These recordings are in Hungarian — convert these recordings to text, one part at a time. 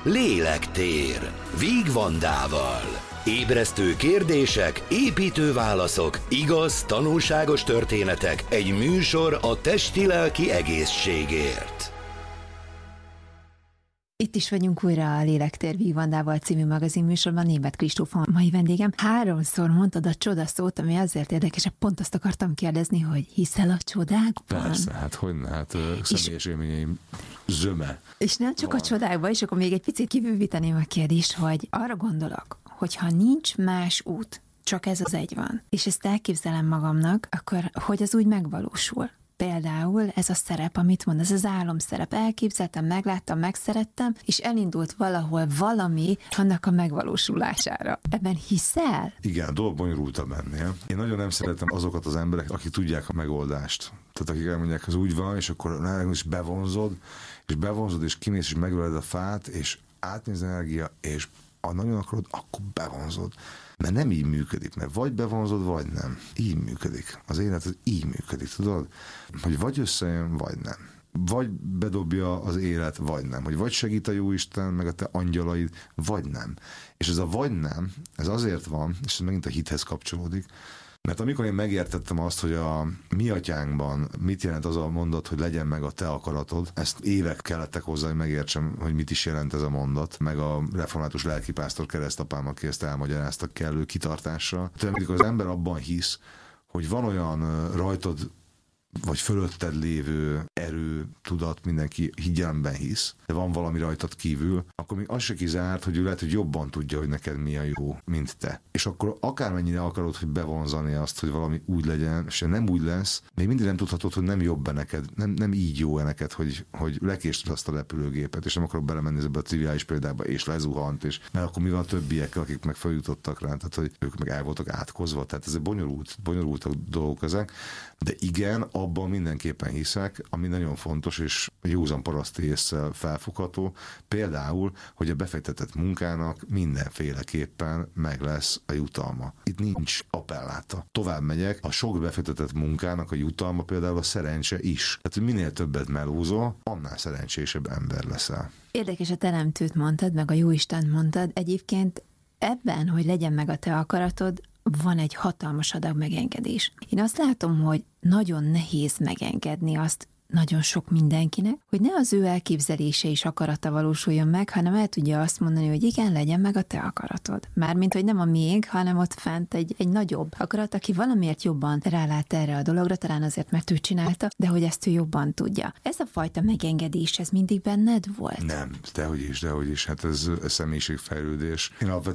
Lélektér Víg Vandával. Ébresztő kérdések, építő válaszok, igaz, tanulságos történetek, egy műsor a testi-lelki egészségért. Itt is vagyunk újra a Lélektér Víg Vandával című magazinműsorban. Németh Kristóf a mai vendégem. 3-szor mondtad a csoda szót, ami azért érdekes, pont azt akartam kérdezni, hogy hiszel a csodákban? Persze, hát hogyne, hát személyes élményeim zöme. És nem csak a csodákban, és akkor még egy picit kibővíteném a kérdést, hogy arra gondolok, hogyha nincs más út, csak ez az egy van, és ezt elképzelem magamnak, akkor hogy az úgy megvalósul? Például ez a szerep, amit mond, ez az álomszerep. Elképzeltem, megláttam, megszerettem, és elindult valahol valami annak a megvalósulására. Ebben hiszel? Igen, a dolog bonyolultabb ennél. Én nagyon nem szeretem azokat az emberek, akik tudják a megoldást. Tehát akik elmondják, az úgy van, és akkor is bevonzod, és kimész, és megöled a fát, és átmész energia, és ha nagyon akarod, akkor bevonzod. Mert nem így működik, mert vagy bevonzod, vagy nem. Így működik. Az élet az így működik, tudod? Hogy vagy összejön, vagy nem. Vagy bedobja az élet, vagy nem. Hogy vagy segít a Jóisten, meg a te angyalaid, vagy nem. És ez a vagy nem, ez azért van, és ez megint a hithez kapcsolódik, mert amikor én megértettem azt, hogy a mi atyánkban mit jelent az a mondat, hogy legyen meg a te akaratod, ezt évek kellettek hozzá, hogy megértsem, hogy mit is jelent ez a mondat, meg a református lelkipásztor keresztapám, aki ezt elmagyarázta kellő kitartással. Tehát amikor az ember abban hisz, hogy van olyan rajtad vagy fölötted lévő erő, tudat, mindenki higyelemben hisz, de van valami rajtad kívül, akkor még az se kizárt, hogy ő lehet, hogy jobban tudja, hogy neked mi a jó, mint te. És akkor akármennyire akarod, hogy bevonzani azt, hogy valami úgy legyen, és nem úgy lesz, még mindig nem tudhatod, hogy nem jobb neked, nem így jó neked, hogy lekésted azt a repülőgépet, és nem akarok belemenni ebbe a triviális példába, és lezuhant, és mert akkor mi van a többiekkel, akik meg feljutottak rá, tehát hogy ők meg el voltak átkozva, tehát ez bonyolult dolgok ezek, de igen, abban mindenképpen hiszek, ami nagyon fontos, és józan paraszti ésszel felfogható, például, hogy a befektetett munkának mindenféleképpen meg lesz a jutalma. Itt nincs appelláta. Tovább megyek, a sok befektetett munkának a jutalma például a szerencse is. Tehát, hogy minél többet melózol, annál szerencsésebb ember leszel. Érdekes, a teremtőt mondtad, meg a Jóisten mondtad. Egyébként ebben, hogy legyen meg a te akaratod, van egy hatalmas adag megengedés. Én azt látom, hogy nagyon nehéz megengedni azt nagyon sok mindenkinek, hogy ne az ő elképzelése és akarata valósuljon meg, hanem el tudja azt mondani, hogy igen, legyen meg a te akaratod. Mármint, hogy nem a miénk, hanem ott fent egy nagyobb akarat, aki valamiért jobban rálát erre a dologra, talán azért, mert ő csinálta, de hogy ezt ő jobban tudja. Ez a fajta megengedés, ez mindig benned volt? Nem, dehogy is. Hát ez személyiségfejlődés.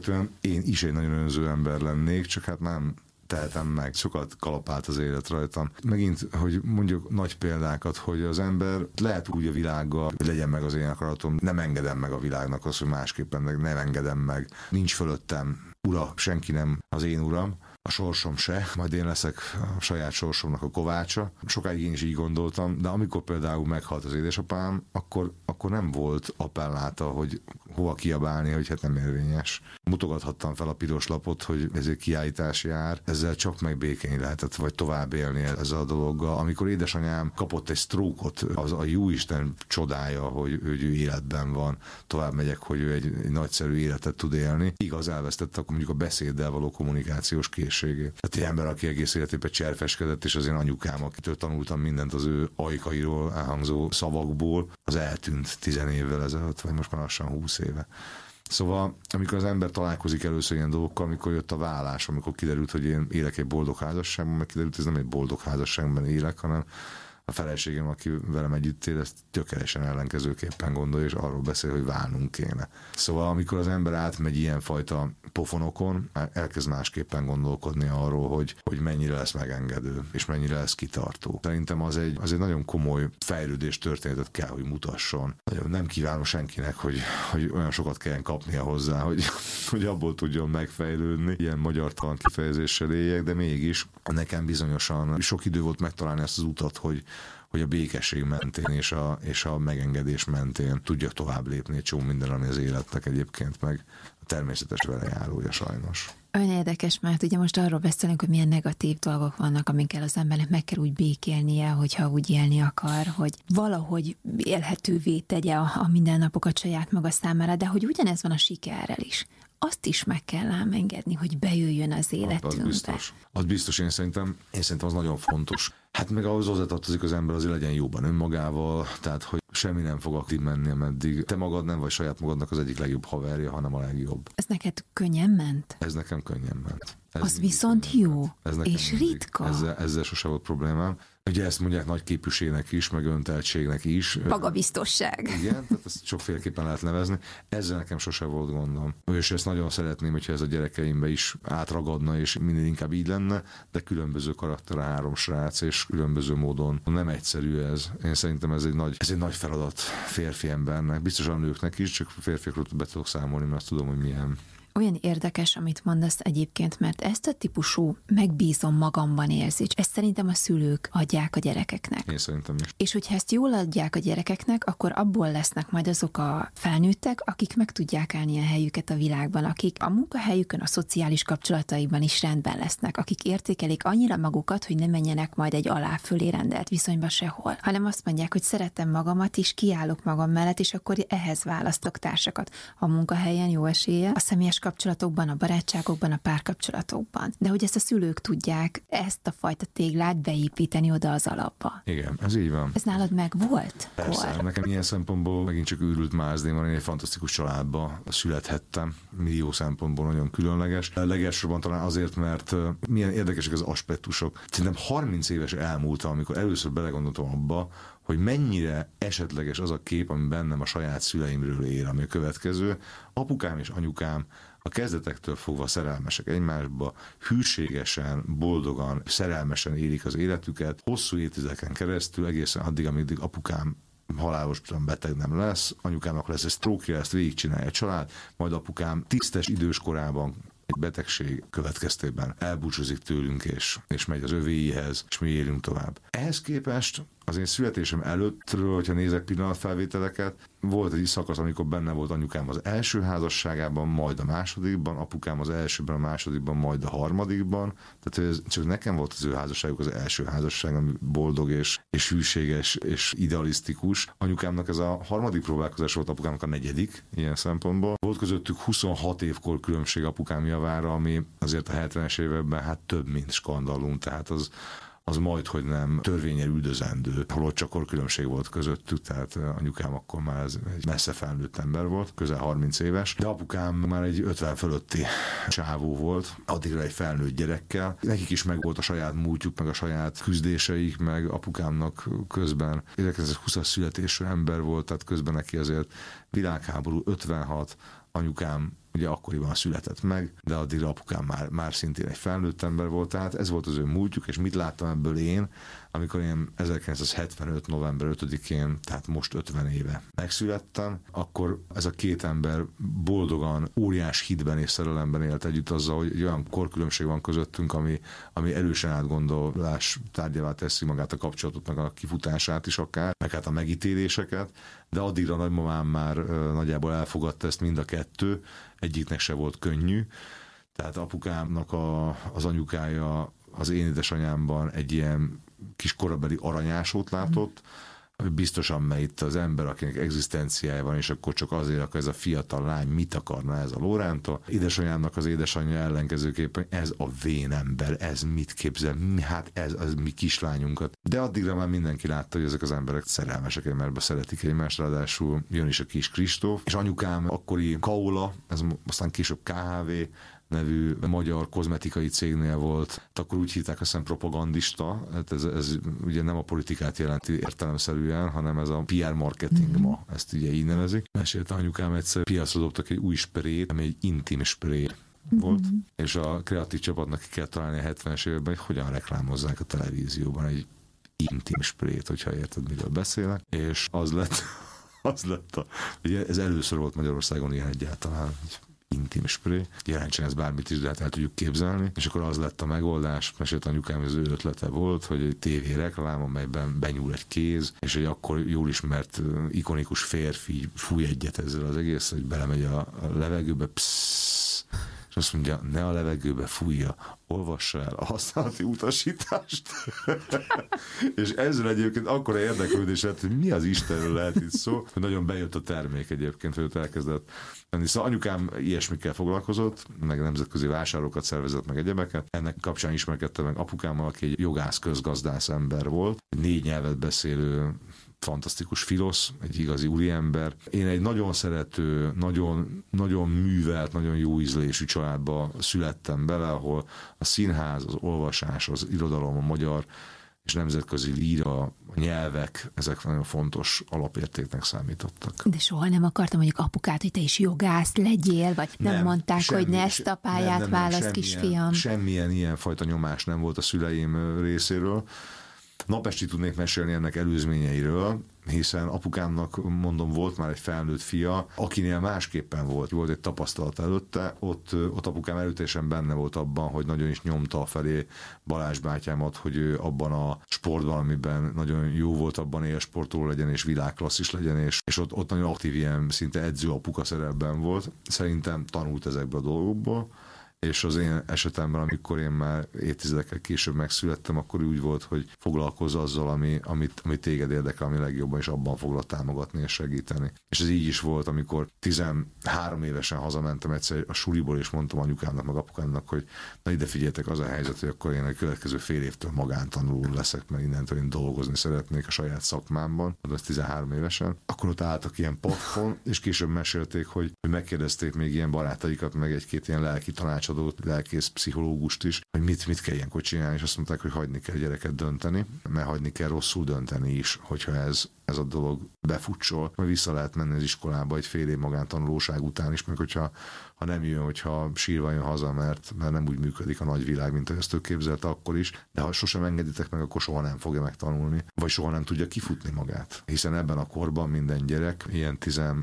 Én is egy nagyon önző ember lennék, csak hát nem tehetem meg, sokat kalapált az élet rajtam. Megint, hogy mondjuk nagy példákat, hogy az ember lehet úgy a világgal, hogy legyen meg az én akaratom, nem engedem meg a világnak azt, hogy másképpen nem engedem meg. Nincs fölöttem ura, senki nem az én uram, a sorsom se, majd én leszek a saját sorsomnak a kovácsa. Sokáig én is így gondoltam, de amikor például meghalt az édesapám, akkor nem volt appelláta, hogy hova kiabálni, hogy hát nem érvényes. Mutogathattam fel a piros lapot, hogy ezért kiállítás jár, ezzel csak megbékélni lehetett, vagy tovább élni ezzel a dologgal. Amikor édesanyám kapott egy stroke-ot, az a Jóisten csodája, hogy ő életben van, tovább megyek, hogy ő egy nagyszerű életet tud élni. Igaz, elvesztette akkor mondjuk a beszéddel való kommunikációs készségét. Tehát egy ember, aki egész életében cserfeskedett, és az én anyukám, akitől tanultam mindent az ő ajkairól elhangzó szavakból, az eltűnt 10 évvel ezelőtt, vagy most már lassan 20 éve. Szóval, amikor az ember találkozik először ilyen dolgokkal, amikor jött a vállás, amikor kiderült, hogy én élek egy boldog házasságban, meg kiderült, hogy ez nem egy boldog házasságban élek, hanem a feleségem, aki velem együtt él, ezt gyökeresen ellenkezőképpen gondolja, és arról beszél, hogy válnunk kéne. Szóval amikor az ember átmegy ilyenfajta pofonokon, elkezd másképpen gondolkodni arról, hogy mennyire lesz megengedő, és mennyire lesz kitartó. Szerintem az egy nagyon komoly fejlődés történetet kell, hogy mutasson. Nem kívánom senkinek, hogy olyan sokat kelljen kapnia hozzá, hogy abból tudjon megfejlődni. Ilyen magyartalan kifejezéssel éljek, de mégis nekem bizonyosan sok idő volt megtalálni ezt az utat, hogy hogy a békesség mentén és a megengedés mentén tudjak tovább lépni egy csomó minden, ami az életnek egyébként meg a természetes velejárója sajnos. Olyan érdekes, mert ugye most arról beszélünk, hogy milyen negatív dolgok vannak, amikkel az embernek meg kell úgy békélnie, hogyha úgy élni akar, hogy valahogy élhetővé tegye a mindennapokat saját maga számára, de hogy ugyanez van a sikerrel is. Azt is meg kell ám engedni, hogy bejöjjön az életünkbe. Az biztos, én szerintem az nagyon fontos. Hát meg ahhoz hozzátartozik az ember, azért legyen jóban önmagával, tehát hogy semmi nem fog aktív menni, ameddig te magad nem vagy saját magadnak az egyik legjobb haverja, hanem a legjobb. Ez neked könnyen ment? Ez nekem könnyen ment. Az viszont jó, és ritka. Ezzel sose volt problémám. Ugye ezt mondják nagy képűségnek is, meg önteltségnek is. Magabiztosság. Igen, tehát ezt sokféleképpen lehet nevezni. Ezzel nekem sose volt gondom. És ezt nagyon szeretném, hogyha ez a gyerekeimbe is átragadna, és minél inkább így lenne, de különböző karakter 3 srác, és különböző módon nem egyszerű ez. Én szerintem ez egy nagy feladat férfi embernek, biztosan a nőknek is, csak férfiakról be tudok számolni, mert azt tudom, hogy milyen. Olyan érdekes, amit mondasz egyébként, mert ezt a típusú megbízom magamban érzés, ezt szerintem a szülők adják a gyerekeknek. Én szerintem is. És hogyha ezt jól adják a gyerekeknek, akkor abból lesznek majd azok a felnőttek, akik meg tudják állni a helyüket a világban, akik a munkahelyükön, a szociális kapcsolataikban is rendben lesznek, akik értékelik annyira magukat, hogy ne menjenek majd egy alá-fölé rendelt viszonyba sehol, hanem azt mondják, hogy szeretem magamat, és kiállok magam mellett, és akkor ehhez választok társakat. A munkahelyen jó esélye, a személyes kapcsolatokban, a barátságokban, a párkapcsolatokban. De hogy ezt a szülők tudják ezt a fajta téglát beépíteni oda az alapba. Igen, ez így van. Ez nálad meg volt? Persze, nekem ilyen szempontból megint csak őrült mázni, mert én egy fantasztikus családba születhettem, millió szempontból nagyon különleges. Legelsősorban talán azért, mert milyen érdekesek az aspektusok. Szerintem 30 éves elmúltam, amikor először belegondoltam abba, hogy mennyire esetleges az a kép, ami bennem a saját szüleimről él, ami a következő. Apukám és anyukám a kezdetektől fogva szerelmesek egymásba, hűségesen, boldogan, szerelmesen élik az életüket, hosszú évtizedeken keresztül, egészen addig, amíg apukám halálosan beteg nem lesz, anyukámnak lesz egy stroke-ja, ezt végigcsinálja a család, majd apukám tisztes idős korában egy betegség következtében elbúcsúzik tőlünk, és megy az övéihez, és mi élünk tovább. Ehhez képest az én születésem előttről, hogyha nézek pillanatfelvételeket, volt egy szakasz, amikor benne volt anyukám az első házasságában, majd a másodikban, apukám az elsőben, a másodikban, majd a harmadikban. Tehát ez csak nekem volt az ő házasságuk az első házasság, ami boldog és hűséges és idealisztikus. Anyukámnak ez a harmadik próbálkozás volt, apukámnak a negyedik ilyen szempontból. Volt közöttük 26 évkor különbség apukám javára, ami azért a 70-es években hát több, mint skandalum, tehát az majdhogy nem törvényel üldözendő, holott csak akkor különbség volt közöttük, tehát anyukám akkor már egy messze felnőtt ember volt, közel 30 éves, de apukám már egy 50 fölötti csávó volt, addigra egy felnőtt gyerekkel. Nekik is meg volt a saját múltjuk, meg a saját küzdéseik, meg apukámnak közben 1920-as születésű ember volt, tehát közben neki azért világháború 56, anyukám ugye akkoriban született meg, de addigra apukám már szintén egy felnőtt ember volt, tehát ez volt az ő múltjuk, és mit láttam ebből én, amikor én 1975. november 5-én, tehát most 50 éve megszülettem, akkor ez a két ember boldogan, óriás hitben és szerelemben élt együtt azzal, hogy olyan korkülönbség van közöttünk, ami erősen átgondolás tárgyává teszi magát a kapcsolatot, meg a kifutását is akár, meg hát a megítéléseket, de addigra nagymamám már nagyjából elfogadta ezt mind a kettő, egyiknek se volt könnyű, tehát apukámnak az anyukája az én édesanyámban egy ilyen kis korabeli aranyásót látott, biztosan, mert itt az ember, akinek egzisztenciája van, és akkor csak azért, akkor ez a fiatal lány mit akarna ez a Lórántól. Édesanyámnak az édesanyja ellenkezőképpen, ez a vén ember, ez mit képzel, hát ez az mi kislányunkat. De addigra már mindenki látta, hogy ezek az emberek szerelmesek egymásba, szeretik egymást, ráadásul jön is a kis Kristóf, és anyukám akkori Kaola, ez aztán később KHV nevű magyar kozmetikai cégnél volt, akkor úgy hívták, azt hiszem propagandista, hát ez ugye nem a politikát jelenti értelemszerűen, hanem ez a PR marketing ma, ezt ugye így nevezik. Mesélte anyukám egyszer, piacra dobtak egy új sprét, ami egy intim spré volt, és a kreatív csapatnak ki kell találni a 70-es években, hogy hogyan reklámozzák a televízióban egy intim sprét, hogyha érted, miről beszélek, és az lett ugye ez először volt Magyarországon ilyen egyáltalán, intim spré, jelentsen ez bármit is, de hát el tudjuk képzelni, és akkor az lett a megoldás, mesélt anyukám, hogy az ő ötlete volt, hogy egy tévéreklám, amelyben benyúl egy kéz, és egy akkor jól ismert ikonikus férfi fúj egyet ezzel az egész, hogy belemegy a levegőbe, és azt mondja, ne a levegőbe fújja, olvassa el a használati utasítást. És ezzel egyébként akkora érdeklődés lett, hogy mi az Istenről lehet itt szó, hogy nagyon bejött a termék egyébként, hogy ott elkezdett menni. Szóval anyukám ilyesmikkel foglalkozott, meg nemzetközi vásárokat szervezett, meg egyebeket. Ennek kapcsán ismerkedtem meg apukámmal, aki egy jogász, közgazdász ember volt, 4 nyelvet beszélő, fantasztikus filosz, egy igazi úriember. Én egy nagyon szerető, nagyon művelt, nagyon jó ízlésű családba születtem bele, ahol a színház, az olvasás, az irodalom, a magyar és nemzetközi líra, a nyelvek, ezek nagyon fontos alapértéknek számítottak. De soha nem akartam mondjuk apukát, hogy te is jogász legyél, vagy nem mondták, hogy ne ezt a pályát válasz, kisfiam? Semmilyen ilyenfajta nyomás nem volt a szüleim részéről. Napestig tudnék mesélni ennek előzményeiről, hiszen apukámnak, mondom, volt már egy felnőtt fia, akinél másképpen volt egy tapasztalat előtte, ott apukám erőteljesen benne volt abban, hogy nagyon is nyomta felé Balázs bátyámat, hogy ő abban a sportban, amiben nagyon jó volt, abban élsportoló legyen, és világklasszis legyen, és ott nagyon aktív ilyen szinte edző apuka szerepben volt. Szerintem tanult ezekből a dolgokból, és az én esetemben, amikor én már évtizedekkel később megszülettem, akkor úgy volt, hogy foglalkozz azzal, amit téged érdekel, ami legjobban, és abban foglak támogatni és segíteni. És ez így is volt, amikor 13 évesen hazamentem egyszer a suliból, és mondtam anyukámnak, meg apukámnak, hogy na ide figyeljetek, az a helyzet, hogy akkor én a következő fél évtől magántanuló leszek, mert innentől én dolgozni szeretnék a saját szakmámban, az 13 évesen. Akkor ott álltak ilyen padfon, és később mesélték, hogy megkérdezték még ilyen barátaikat, meg egy-két ilyen lelki tanácsadót, lelkész pszichológust is, hogy mit kell ilyenkor csinálni, és azt mondták, hogy hagyni kell gyereket dönteni, mert hagyni kell rosszul dönteni is, hogyha ez a dolog befutsol, vagy vissza lehet menni az iskolába egy fél év magántanulóság után is, meg hogyha nem jön, hogyha sírva jön haza, mert nem úgy működik a nagyvilág, mint ahogy ezt ő képzelte akkor is, de ha sosem engeditek meg, akkor soha nem fogja megtanulni, vagy soha nem tudja kifutni magát. Hiszen ebben a korban minden gyerek, ilyen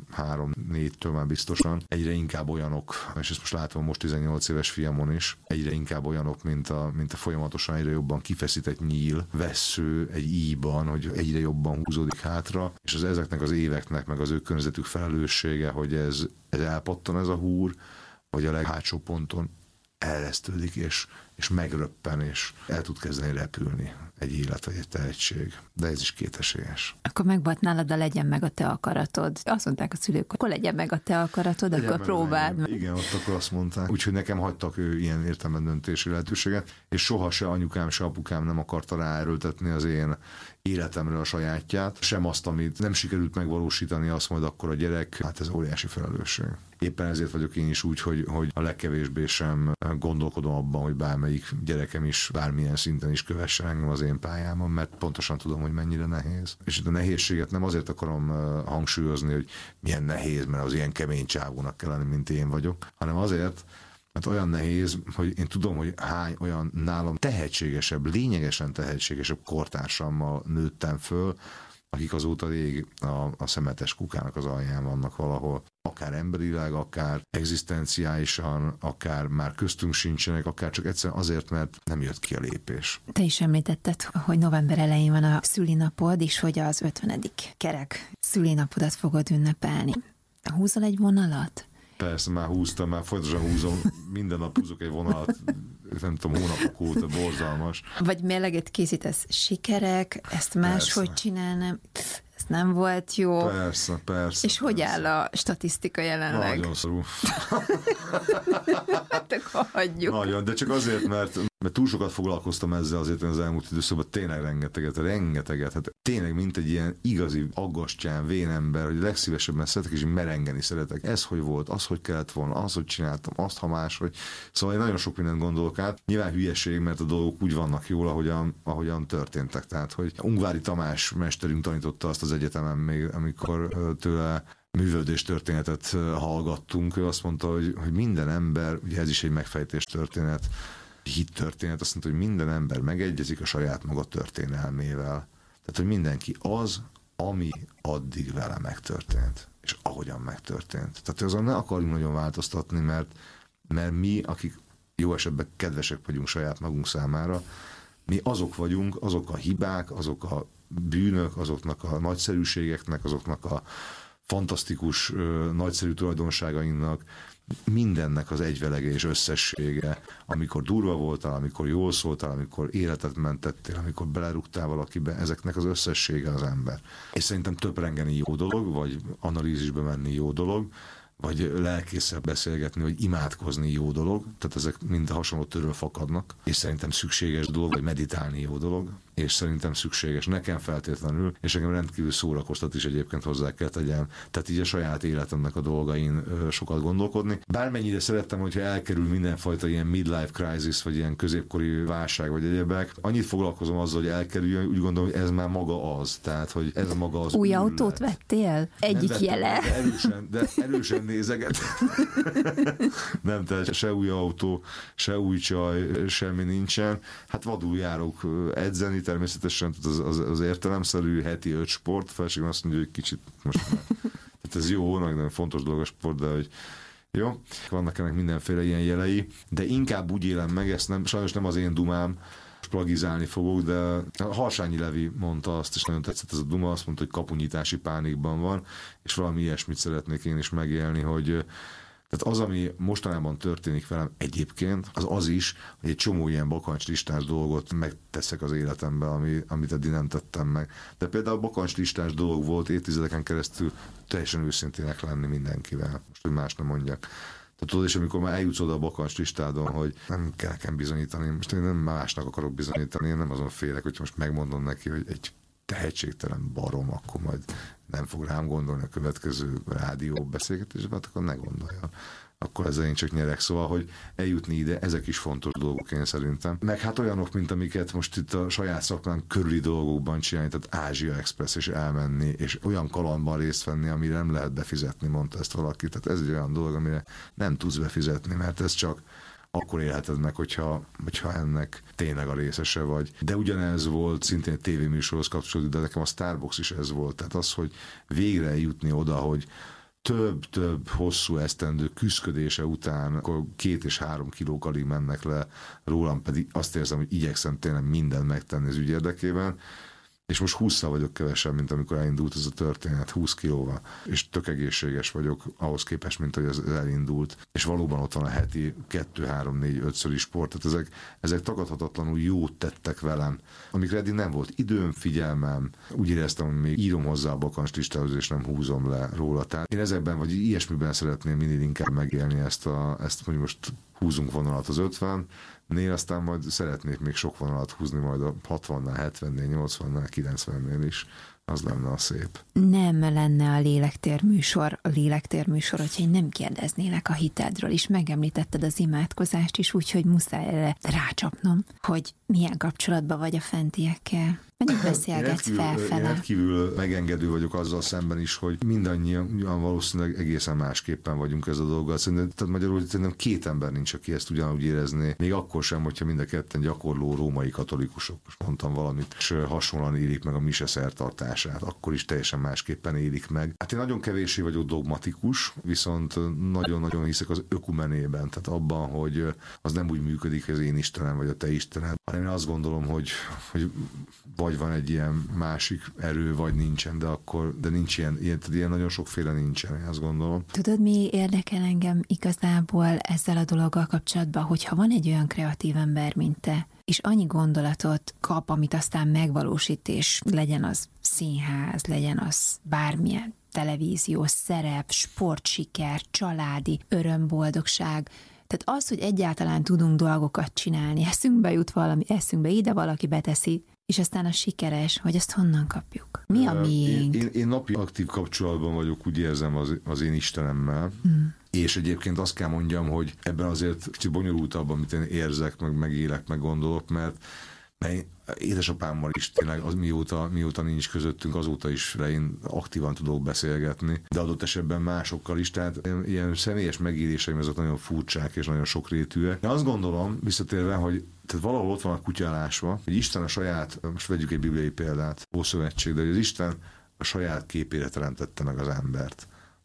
13-4-től már biztosan, egyre inkább olyanok, és ezt most látom most 18 éves fiamon is, egyre inkább olyanok, mint a folyamatosan egyre jobban kifeszített nyíl, vessző egy íjban, hogy egyre jobban húzódik hátra, és ezeknek az éveknek, meg az ő környezetük felelőssége, hogy ez elpattan ez a húr, vagy a leghátsó ponton elresztődik, és megröppen, és el tud kezdeni repülni egy élet, vagy egy tehetség. De ez is kétesélyes. Akkor megvolt nálad a legyen meg a te akaratod. Azt mondták a szülők, hogy akkor legyen meg a te akaratod, legyen akkor próbáld meg. Igen, ott akkor azt mondták. Úgyhogy nekem hagytak ilyen értelemben döntési lehetőséget, és soha se anyukám, se apukám nem akarta ráerőltetni az én életemre a sajátját, sem azt, amit nem sikerült megvalósítani, azt majd akkor a gyerek, hát ez óriási felelősség. Éppen ezért vagyok én is úgy, hogy a legkevésbé sem gondolkodom abban, hogy bármelyik gyerekem is bármilyen szinten is kövessen engem az én pályámon, mert pontosan tudom, hogy mennyire nehéz. És itt a nehézséget nem azért akarom hangsúlyozni, hogy milyen nehéz, mert az ilyen kemény csávónak kell lenni, mint én vagyok, hanem azért, mert olyan nehéz, hogy én tudom, hogy hány olyan nálam tehetségesebb, lényegesen tehetségesebb kortársammal nőttem föl, akik azóta rég a szemetes kukának az alján vannak valahol. Akár emberileg, akár egzisztenciálisan, akár már köztünk sincsenek, akár csak egyszerűen azért, mert nem jött ki a lépés. Te is említetted, hogy november elején van a szülinapod, és hogy az 50. kerek szülinapodat fogod ünnepelni. Húzol egy vonalat? Persze, már húztam, már folyamatosan húzom, minden nap húzok egy vonalat, nem tudom, hónapok óta, borzalmas. Vagy mérleget készítesz, sikerek, ezt máshogy csinálnám, ez nem volt jó. Persze. És hogy áll a statisztika jelenleg? Nagyon szarul. Akkor hagyjuk. Nagyon, de csak azért, mert túl sokat foglalkoztam ezzel azért az elmúlt időszakban, tényleg rengeteget, hát tényleg mint egy ilyen igazi aggastyán, vén ember, hogy legszívesebben szeretek, és merengeni szeretek. Ez hogy volt, az hogy kellett volna, az hogy csináltam, azt ha máshogy. Szóval én nagyon sok mindent gondolok át. Nyilván hülyeség, mert a dolgok úgy vannak jól, ahogyan történtek. Tehát, hogy Ungvári Tamás mesterünk tanította azt az egyetemen még, amikor tőle művelődés történetet hallgattunk. Ő azt mondta, hogy minden ember, ugye ez is egy megfejtés történet, hit történet, azt mondta, hogy minden ember megegyezik a saját maga történelmével. Tehát, hogy mindenki az, ami addig vele megtörtént. És valahogyan megtörtént. Tehát azon ne akarjunk nagyon változtatni, mert mi, akik jó esetben kedvesek vagyunk saját magunk számára, mi azok vagyunk, azok a hibák, azok a bűnök, azoknak a nagyszerűségeknek, azoknak a fantasztikus, nagyszerű tulajdonságainknak, mindennek az egyvelege és összessége, amikor durva voltál, amikor jól szóltál, amikor életet mentettél, amikor belerúgtál valakibe, ezeknek az összessége az ember. És szerintem töprengeni jó dolog, vagy analízisbe menni jó dolog, vagy lelkésszel beszélgetni, vagy imádkozni jó dolog, tehát ezek mind hasonló törről fakadnak, és szerintem szükséges dolog, vagy meditálni jó dolog, és szerintem szükséges nekem feltétlenül, és engem rendkívül szórakoztat is egyébként hozzá kell tegyem, tehát így a saját életemnek a dolgain sokat gondolkodni. Bármennyire szerettem, hogyha elkerül mindenfajta ilyen midlife crisis, vagy ilyen középkori válság, vagy egyebek, annyit foglalkozom azzal, hogy elkerüljön, úgy gondolom, hogy ez már maga az, tehát hogy ez maga az. Új autót vettél? Egyik jele. De erősen nézeget. Nem, tehát se új autó, se új csaj, semmi nincsen. Hát vadul járok edzeni, természetesen az értelemszerű heti 5 sport, felségem azt mondja, hogy kicsit most már. Tehát ez jó, nagyon fontos dolog a sport, de hogy jó, vannak ennek mindenféle ilyen jelei, de inkább úgy élem meg, ezt nem, sajnos nem az én dumám, plagizálni fogok, de Harsányi Levi mondta azt, és nagyon tetszett ez a duma, azt mondta, hogy kapunyítási pánikban van, és valami ilyesmit szeretnék én is megélni, hogy tehát az, ami mostanában történik velem egyébként, az is, hogy egy csomó ilyen bakancslistás dolgot megteszek az életemben, amit eddig nem tettem meg. De például bakancslistás dolog volt évtizedeken keresztül teljesen őszintének lenni mindenkivel. Most, hogy más nem mondjak. Tehát tudod, és amikor már eljutsz oda a bakancslistádon, hogy nem kell nekem bizonyítani, most én nem másnak akarok bizonyítani, én nem azon félek, hogy most megmondom neki, hogy egy tehetségtelen barom, akkor majd nem fog rám gondolni a következő rádió beszélgetésben, akkor ne gondolja. Akkor ezzel én csak nyerek. Szóval, hogy eljutni ide, ezek is fontos dolgok én szerintem. Meg hát olyanok, mint amiket most itt a saját szakmán körüli dolgokban csinálni, tehát Ázsia Express és elmenni, és olyan kalandban részt venni, amire nem lehet befizetni, mondta ezt valaki. Tehát ez egy olyan dolog, amire nem tudsz befizetni, mert ez csak akkor élheted meg, hogyha ennek tényleg a részese vagy. De ugyanez volt szintén tévéműsorhoz kapcsolódó, de nekem a Starbucks is ez volt. Tehát az, hogy végre jutni oda, hogy több hosszú esztendő küszködése után, akkor 2 és 3 kilók alig mennek le rólam, pedig azt érzem, hogy igyekszem tényleg mindent megtenni az ügy érdekében, és most 20-szal vagyok kevesebb, mint amikor elindult ez a történet, 20 kilóval, és tök egészséges vagyok ahhoz képest, mint hogy ez elindult, és valóban ott van a heti 2, 3, 4, 5-szöri sport, tehát ezek tagadhatatlanul jót tettek velem, amikre eddig nem volt időm, figyelmem, úgy éreztem, hogy még írom hozzá a bakancslistához, és nem húzom le róla. Tehát én ezekben, vagy ilyesmiben szeretném minél inkább megélni ezt, hogy most húzunk vonalat az 50-nél, aztán majd szeretnék még sok vonalat húzni majd a 60-nál, 70-nél, 80-nál, 90-nél is. Az lenne a szép. Nem lenne a lélektérműsor, hogyha én nem kérdeznélek a hitedről, és megemlítetted az imádkozást is, úgyhogy muszáj erre rácsapnom, hogy milyen kapcsolatban vagy a fentiekkel. Mennyit beszélgetsz felfele? Én rendkívül megengedő vagyok azzal szemben is, hogy mindannyian valószínűleg egészen másképpen vagyunk ez a dolggal. Tehát magyarul szerintem 2 ember nincs, aki ezt ugyanúgy érezné. Még akkor sem, hogyha mind a ketten gyakorló római katolikusok. Most mondtam valamit, és hasonlóan élik meg a mise szertartását. Akkor is teljesen másképpen élik meg. Hát én nagyon kevéssé vagyok dogmatikus, viszont nagyon-nagyon hiszek az ökumenében. Tehát abban, hogy az nem úgy működik, hogy az én Istenem vagy a te Istened, hanem én azt gondolom, hogy vagy van egy ilyen másik erő, vagy nincsen, de nincs ilyen nagyon sokféle nincsen, én azt gondolom. Tudod, mi érdekel engem igazából ezzel a dologgal kapcsolatban, hogyha van egy olyan kreatív ember, mint te, és annyi gondolatot kap, amit aztán megvalósít, és legyen az színház, legyen az bármilyen televíziós szerep, sportsiker, családi örömboldogság. Tehát az, hogy egyáltalán tudunk dolgokat csinálni, eszünkbe jut valami, eszünkbe ide valaki beteszi, és aztán a sikeres, hogy ezt honnan kapjuk? Mi a miénk? Én napi aktív kapcsolatban vagyok, úgy érzem az én Istenemmel, és egyébként azt kell mondjam, hogy ebben azért kicsit bonyolultabb, amit én érzek, megélek, meg gondolok, mert édesapámmal is tényleg az mióta nincs közöttünk, azóta is én aktívan tudok beszélgetni, de adott esetben másokkal is, tehát ilyen személyes megéléseim azok nagyon furcsák és nagyon sokrétűek. De azt gondolom, visszatérve, hogy tehát valahol ott van a kutyálásva, hogy Isten a saját, most vegyük egy bibliai példát, Ószövetség, de hogy az Isten a saját képére teremtette meg az embert.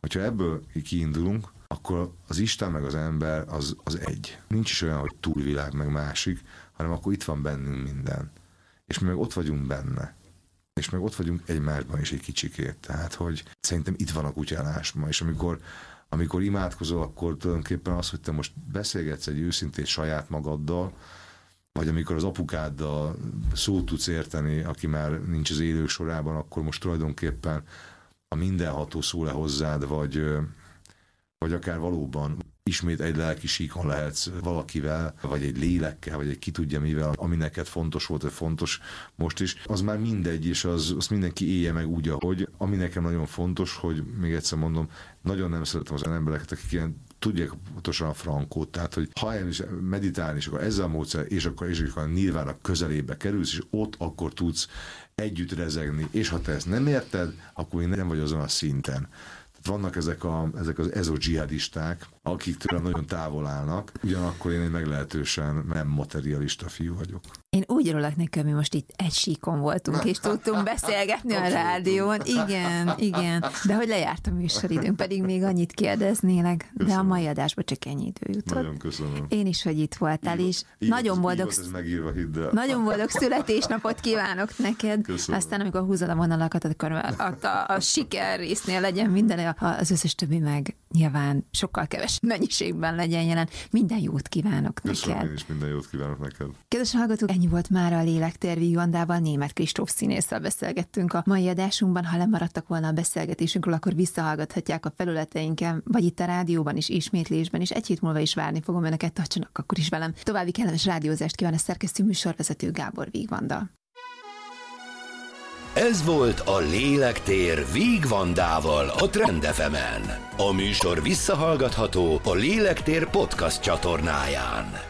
Hogyha ebből kiindulunk, akkor az Isten meg az ember az egy. Nincs is olyan, hogy túlvilág meg másik, hanem akkor itt van bennünk minden. És mi meg ott vagyunk benne. És meg ott vagyunk egymásban is egy kicsikét. Tehát, hogy szerintem itt van a kutyálás ma. És amikor imádkozol, akkor tulajdonképpen az, hogy te most beszélgetsz egy őszintén saját magaddal, vagy amikor az apukáddal szót tudsz érteni, aki már nincs az élők sorában, akkor most tulajdonképpen a mindenható szól le hozzád, vagy akár valóban ismét egy lelki síkon lehetsz valakivel, vagy egy lélekkel, vagy egy ki tudja mivel, ami neked fontos volt, vagy fontos most is, az már mindegy, és azt mindenki élje meg úgy, ahogy. Ami nekem nagyon fontos, hogy még egyszer mondom, nagyon nem szeretem az embereket, akik ilyen tudják pontosan a frankót, tehát hogy ha elmész meditálni, és akkor ezzel a módszer, és akkor a nirvának közelébe kerülsz, és ott akkor tudsz együtt rezegni, és ha te ezt nem érted, akkor én nem vagy azon a szinten. Vannak ezek az ezo-dzsihadisták, akik tőlem nagyon távol állnak, ugyanakkor én egy meglehetősen nem materialista fiú vagyok. Én úgy örülök neki, hogy mi most itt egy síkon voltunk, és tudtunk beszélgetni a rádión. Igen. De hogy lejárt a műsoridőnk, pedig még annyit kérdeznélek, de a mai adásban csak ennyi idő jutott. Nagyon köszönöm. Én is, hogy itt voltál, és nagyon boldog, nagyon boldog születésnapot kívánok neked. Köszönöm. Aztán, amikor húzod a vonalakat, akkor a siker résznél legyen minden, az összes többi meg nyilván sokkal kevesebb mennyiségben legyen jelen. Minden jót kívánok Köszönöm, neked. én is minden jót kívánok neked. Kedves hallgatók, ennyi volt már a Lélektér Víg Vandával, Németh Kristóf színésszel beszélgettünk a mai adásunkban. Ha lemaradtak volna a beszélgetésünkről, akkor visszahallgathatják a felületeinken, vagy itt a rádióban is, ismétlésben, és egy hét múlva is várni fogom önöket, tartsanak akkor is velem. További kellemes rádiózást kíván a szerkesztő műsorvezető Gábor Víg Vanda. Ez volt a Lélektér Víg Vandával a Trend FM-en. A műsor visszahallgatható a Lélektér podcast csatornáján.